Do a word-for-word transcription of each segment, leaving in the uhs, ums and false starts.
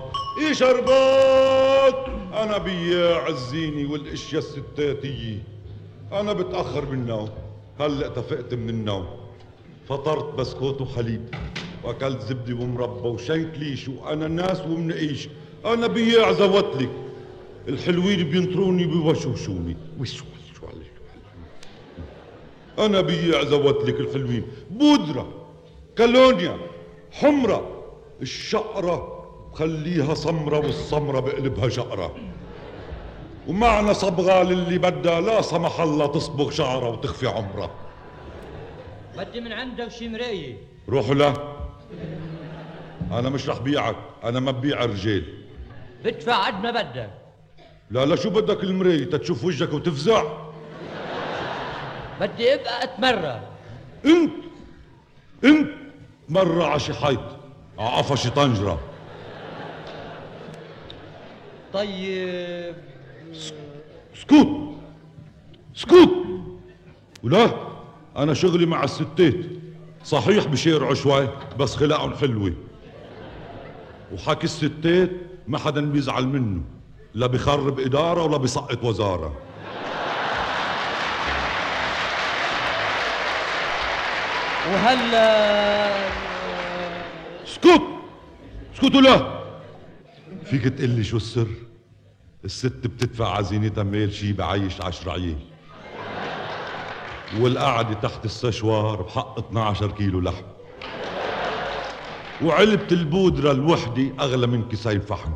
شربات. ايه شربات؟ انا بياع الزينة والاشياء الستاتية. انا بتأخر بالنوم، هلأ تفقت من النوم، فطرت بسكوت وحليب واكلت زبدة ومربى وشيت ليش واناناس ومنقيش. انا بياع زوتلك، الحلوين بينطروني بوشوشوني. وش وش انا بياع زوتلك الحلوين، بودرة، كالونيا، حمرة، الشقرة خليها سمرة والسمرة بقلبها شقرة، ومعنا صبغة للي بدها لا سمح الله تصبغ شعرها وتخفي عمرها. بدي من عنده شي مراية. روحوا له، أنا مش رح بيعك، أنا ما ببيع رجال. بدفع قد ما بدك. لا لا، شو بدك المراية تتشوف وجهك وتفزع؟ بدي ابقى اتمرى. انت انت مرة عشي حيط عقفشي طنجرة. طيب سكوت سكوت. ولا انا شغلي مع الستات، صحيح بشيرعوا شوي بس خلاقهم حلوة، وحكي الستات ما حدا بيزعل منه، لا بيخرب إدارة ولا بيسقط وزارة. وهلا اسكت اسكتوا. لا فيك تقلي شو السر؟ الست بتدفع عزينتها ميل شي بعيش عشر عيال، والقعدة تحت السشوار بحق اثنا عشر كيلو لحم، وعلبة البودرة الوحدة أغلى من كيسين فحم.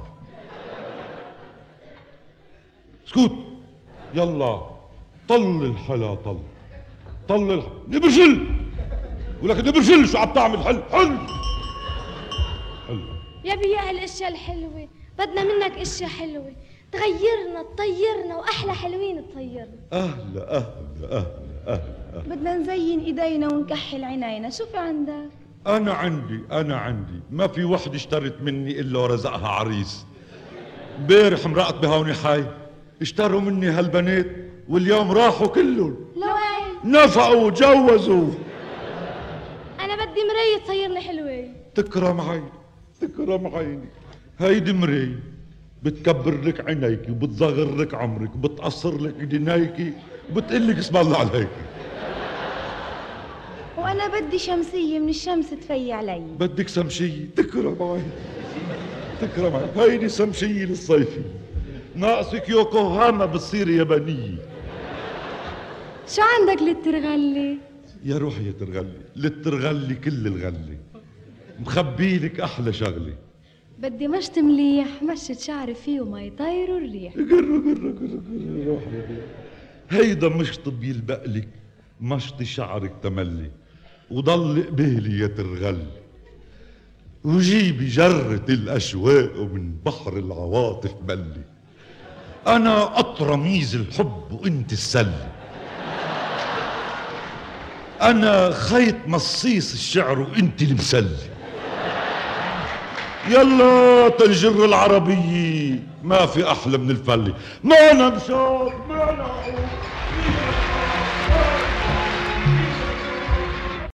اسكت يلا، طل الحلا طل طل الحلا. نبرشل ولك نبرشل، شو عم تعمل؟ حل حل حل. يا بياع الاشياء الحلوة، بدنا منك اشياء حلوة تغيرنا تطيرنا واحلى حلوين تطيرنا. اهلا اهلا اهلا اهلا. بدنا نزين ايدينا ونكحل عينينا، شو في عندك؟ انا عندي انا عندي ما في وحده اشترت مني الا ورزقها عريس. امبارح مرقت بهوني حي اشتروا مني هالبنات واليوم راحوا كلهم. لوين؟ نفقوا وجوزوا. انا بدي مراية تصير لي حلوة. تكرم عيني تكرم عيني. هيدي مراية بتكبر لك عينيكي وبتصغر لك عمرك وبتقصر لك دنيكي وبتقول لك اسم الله عليك. وانا بدي شمسية من الشمس تفي علي. بدك سمشية؟ تكرم عيني تكرم عيني. هيدي سمشية للصيفي، ناقصك يوكوهاما بتصير يابانية. شو عندك للترغلي؟ يا روحي يا ترغلي، للترغلي كل الغلي، مخبيلك احلى شغله. بدي مشط مليح مشط شعري فيه وما يطيروا الريح. قرر قرر قرر قرر روحي. هيدا مشط بيلبقلك مشط شعرك تملي، وضل قبالي يا ترغلي، وجيبي جرة الاشواق ومن بحر العواطف بلي. انا اطرميز الحب وانت السلي، انا خيط مصيص الشعر وانت المسلي. يلا تنجر العربية، ما في احلى من الفلي. ما انا مشاط ما انا